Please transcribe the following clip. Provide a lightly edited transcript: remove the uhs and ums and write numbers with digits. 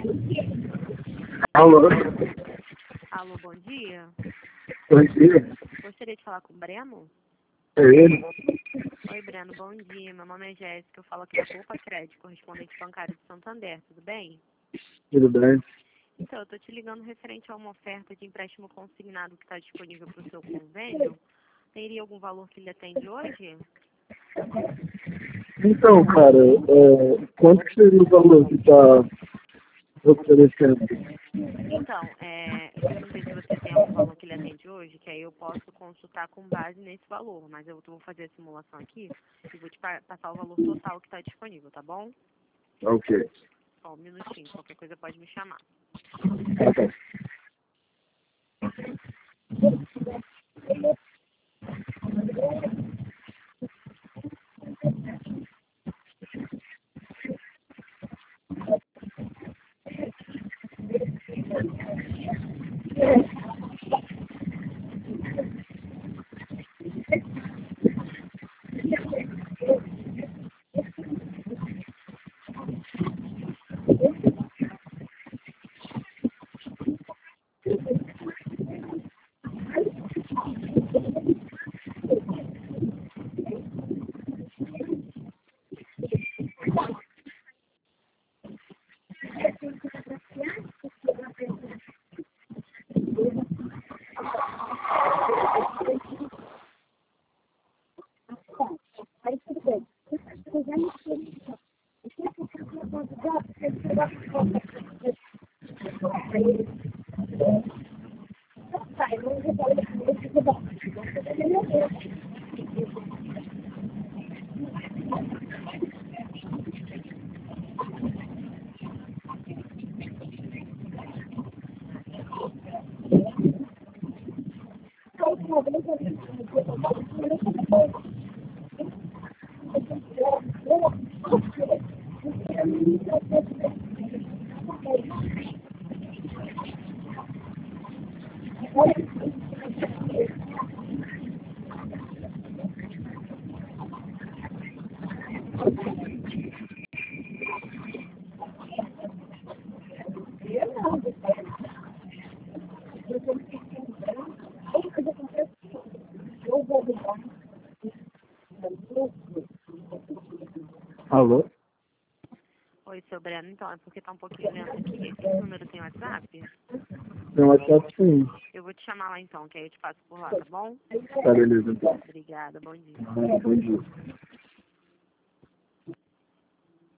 Alô? Alô, bom dia. Bom dia. Gostaria de falar com o Breno? É ele? Oi, Breno, bom dia. Meu nome é Jéssica, eu falo aqui da Copa Crédito, correspondente bancário de Santander, tudo bem? Tudo bem? Então, eu estou te ligando referente a uma oferta de empréstimo consignado que está disponível para o seu convênio. Teria algum valor que ele atende hoje? Então, cara, quanto que seria o valor que está oferecendo? Então, eu preciso ver se você tem algum valor que ele atende hoje, que aí eu posso consultar com base nesse valor. Mas eu vou fazer a simulação aqui e vou te passar o valor total que está disponível, tá bom? Ok. Só um minutinho, qualquer coisa pode me chamar. Tá bom. Alô? Oi, seu Breno. Então, é porque tá um pouquinho lento aqui. Esse número tem WhatsApp? Tem um WhatsApp sim. Eu vou te chamar lá então, que aí eu te passo por lá, tá bom? Tá, beleza então. Obrigada, bom dia. Bom dia.